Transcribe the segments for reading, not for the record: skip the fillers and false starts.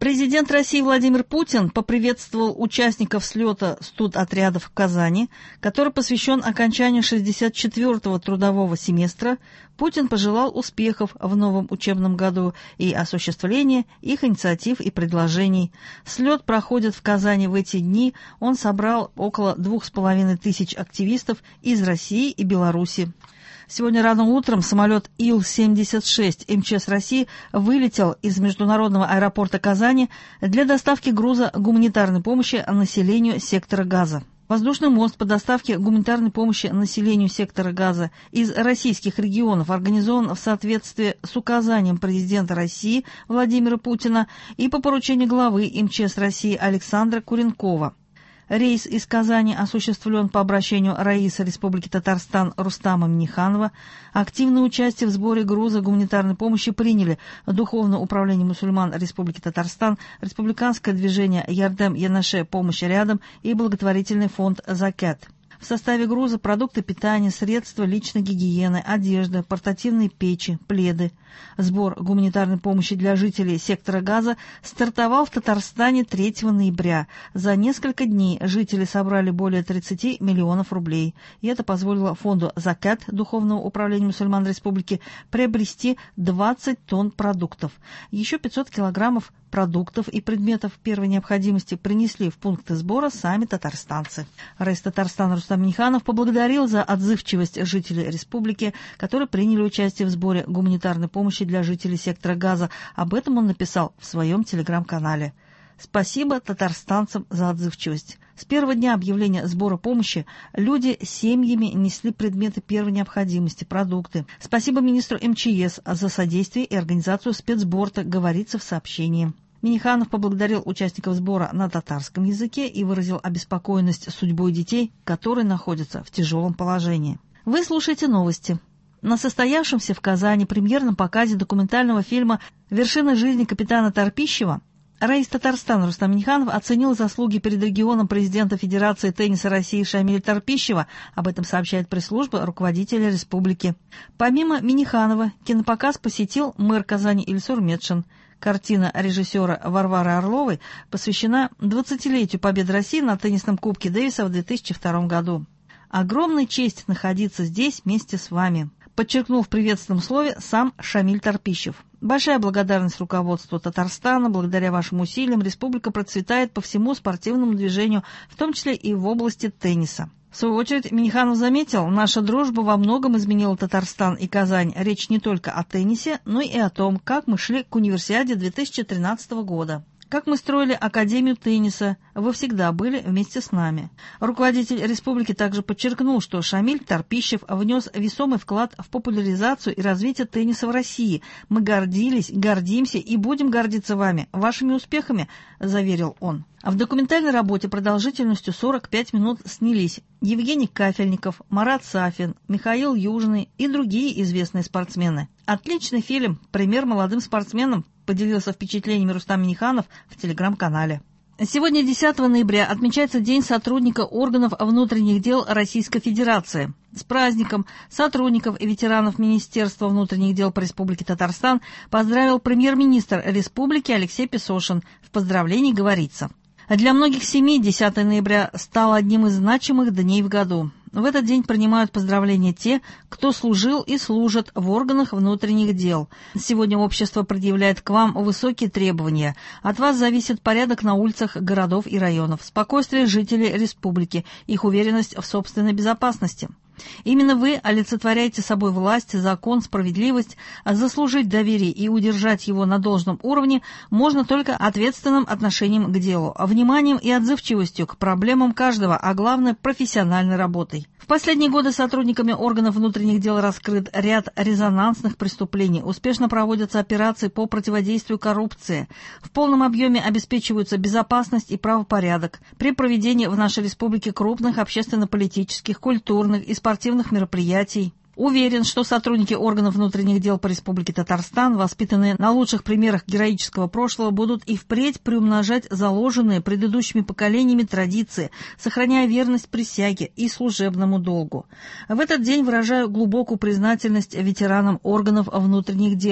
Президент России Владимир Путин поприветствовал участников слета студотрядов в Казани, который посвящен окончанию 64-го трудового семестра. Путин пожелал успехов в новом учебном году и осуществления их инициатив и предложений. Слет проходит в Казани в эти дни. Он собрал около 2500 активистов из России и Беларуси. Сегодня рано утром самолет Ил-76 МЧС России вылетел из международного аэропорта Казани для доставки груза гуманитарной помощи населению сектора Газа. Воздушный мост по доставке гуманитарной помощи населению сектора Газа из российских регионов организован в соответствии с указанием президента России Владимира Путина и по поручению главы МЧС России Александра Куренкова. Рейс из Казани осуществлен по обращению Раисы Республики Татарстан Рустама Минниханова. Активное участие в сборе груза гуманитарной помощи приняли Духовное управление мусульман Республики Татарстан, Республиканское движение Ярдем Янаше «Помощь рядом» и благотворительный фонд «Закят». В составе груза продукты питания, средства личной гигиены, одежда, портативные печи, пледы. Сбор гуманитарной помощи для жителей сектора Газа стартовал в Татарстане 3 ноября. За несколько дней жители собрали более 30 миллионов рублей. И это позволило фонду «Закат» Духовного управления мусульман республики приобрести 20 тонн продуктов. Еще 500 килограммов продуктов и предметов первой необходимости принесли в пункты сбора сами татарстанцы. Раис Татарстана Рустам Минниханов поблагодарил за отзывчивость жителей республики, которые приняли участие в сборе гуманитарной помощи для жителей сектора Газа. Об этом он написал в своем телеграм-канале. Спасибо татарстанцам за отзывчивость. С первого дня объявления сбора помощи люди семьями несли предметы первой необходимости, продукты. Спасибо министру МЧС за содействие и организацию спецборта, говорится в сообщении. Минниханов поблагодарил участников сбора на татарском языке и выразил обеспокоенность судьбой детей, которые находятся в тяжелом положении. Вы слушаете новости. На состоявшемся в Казани премьерном показе документального фильма «Вершина жизни капитана Торпищева» Раис Татарстана Рустам Минниханов оценил заслуги перед регионом президента Федерации тенниса России Шамиля Торпищева. Об этом сообщает пресс-служба руководителя республики. Помимо Минниханова, кинопоказ посетил мэр Казани Ильсур Метшин. Картина режиссера Варвары Орловой посвящена 20-летию победы России на теннисном кубке Дэвиса в 2002 году. «Огромная честь находиться здесь вместе с вами», подчеркнул в приветственном слове сам Шамиль Торпищев. Большая благодарность руководству Татарстана. Благодаря вашим усилиям республика процветает по всему спортивному движению, в том числе и в области тенниса. В свою очередь Минниханов заметил, наша дружба во многом изменила Татарстан и Казань. Речь не только о теннисе, но и о том, как мы шли к универсиаде 2013 года. Как мы строили Академию тенниса, вы всегда были вместе с нами. Руководитель республики также подчеркнул, что Шамиль Торпищев внес весомый вклад в популяризацию и развитие тенниса в России. Мы гордились, гордимся и будем гордиться вами, вашими успехами, заверил он. А в документальной работе продолжительностью 45 минут снялись Евгений Кафельников, Марат Сафин, Михаил Южный и другие известные спортсмены. Отличный фильм, пример молодым спортсменам, поделился впечатлениями Рустам Минниханов в телеграм-канале. Сегодня, 10 ноября, отмечается День сотрудника органов внутренних дел Российской Федерации. С праздником сотрудников и ветеранов Министерства внутренних дел по Республике Татарстан поздравил премьер-министр республики Алексей Песошин. В поздравлении говорится: для многих семей 10 ноября стал одним из значимых дней в году. В этот день принимают поздравления те, кто служил и служит в органах внутренних дел. Сегодня общество предъявляет к вам высокие требования. От вас зависит порядок на улицах городов и районов, спокойствие жителей республики, их уверенность в собственной безопасности. Именно вы олицетворяете собой власть, закон, справедливость. Заслужить доверие и удержать его на должном уровне можно только ответственным отношением к делу, вниманием и отзывчивостью к проблемам каждого, а главное – профессиональной работой. В последние годы сотрудниками органов внутренних дел раскрыт ряд резонансных преступлений, успешно проводятся операции по противодействию коррупции, в полном объеме обеспечиваются безопасность и правопорядок при проведении в нашей республике крупных общественно-политических, культурных и спортивных мероприятий. Уверен, что сотрудники органов внутренних дел по Республике Татарстан, воспитанные на лучших примерах героического прошлого, будут и впредь приумножать заложенные предыдущими поколениями традиции, сохраняя верность присяге и служебному долгу. В этот день выражаю глубокую признательность ветеранам органов внутренних дел.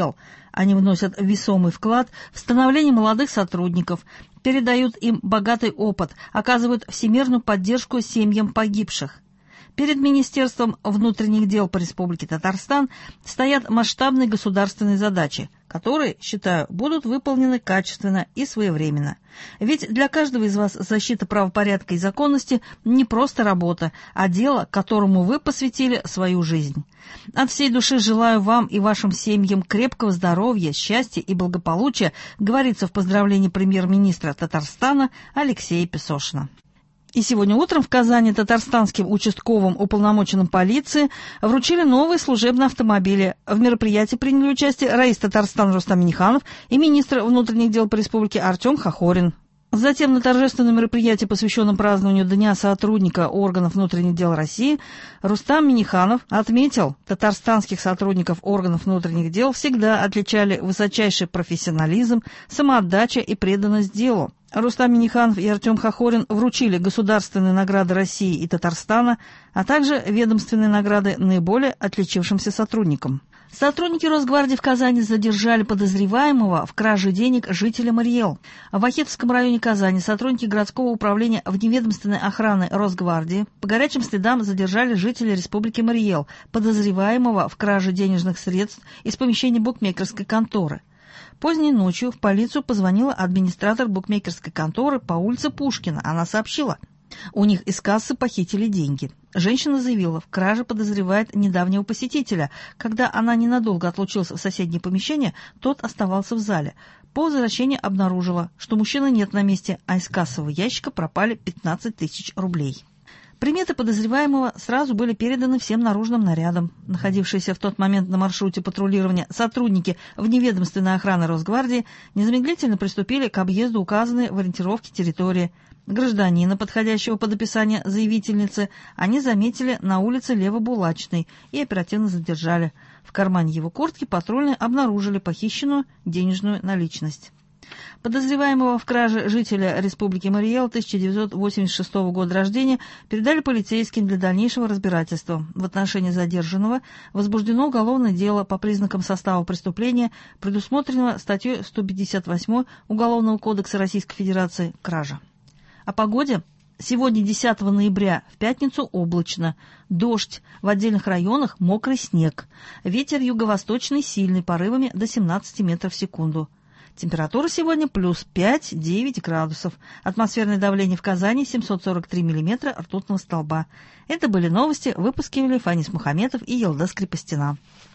Они вносят весомый вклад в становление молодых сотрудников, передают им богатый опыт, оказывают всемирную поддержку семьям погибших. Перед Министерством внутренних дел по Республике Татарстан стоят масштабные государственные задачи, которые, считаю, будут выполнены качественно и своевременно. Ведь для каждого из вас защита правопорядка и законности не просто работа, а дело, которому вы посвятили свою жизнь. От всей души желаю вам и вашим семьям крепкого здоровья, счастья и благополучия, говорится в поздравлении премьер-министра Татарстана Алексея Песошина. И сегодня утром в Казани татарстанским участковым уполномоченным полиции вручили новые служебные автомобили. В мероприятии приняли участие раис Татарстана Рустам Минниханов и министр внутренних дел по республике Артем Хохорин. Затем на торжественном мероприятии, посвященном празднованию Дня сотрудника органов внутренних дел России, Рустам Минниханов отметил, татарстанских сотрудников органов внутренних дел всегда отличали высочайший профессионализм, самоотдача и преданность делу. Рустам Минниханов и Артем Хохорин вручили государственные награды России и Татарстана, а также ведомственные награды наиболее отличившимся сотрудникам. Сотрудники Росгвардии в Казани задержали подозреваемого в краже денег жителя Мариэл. В Ахетовском районе Казани сотрудники городского управления вневедомственной охраны Росгвардии по горячим следам задержали жителя республики Мариэл, подозреваемого в краже денежных средств из помещения букмекерской конторы. Поздней ночью в полицию позвонила администратор букмекерской конторы по улице Пушкина. Она сообщила, у них из кассы похитили деньги. Женщина заявила, в краже подозревает недавнего посетителя. Когда она ненадолго отлучилась в соседнее помещение, тот оставался в зале. По возвращении обнаружила, что мужчины нет на месте, а из кассового ящика пропали 15 тысяч рублей. Приметы подозреваемого сразу были переданы всем наружным нарядам. Находившиеся в тот момент на маршруте патрулирования сотрудники вневедомственной охраны Росгвардии незамедлительно приступили к объезду указанной в ориентировке территории. Гражданина, подходящего под описание заявительницы, они заметили на улице Левобулачной и оперативно задержали. В кармане его куртки патрульные обнаружили похищенную денежную наличность. Подозреваемого в краже жителя республики Мариэл 1986 года рождения передали полицейским для дальнейшего разбирательства. В отношении задержанного возбуждено уголовное дело по признакам состава преступления, предусмотренного статьей 158 Уголовного кодекса Российской Федерации «Кража». О погоде. Сегодня, 10 ноября, в пятницу облачно. Дождь. В отдельных районах мокрый снег. Ветер юго-восточный сильный, порывами до 17 метров в секунду. Температура сегодня плюс 5-9 градусов. Атмосферное давление в Казани 743 миллиметра ртутного столба. Это были новости, выпуски Фанис Мухаметов и Елдас Крепостина.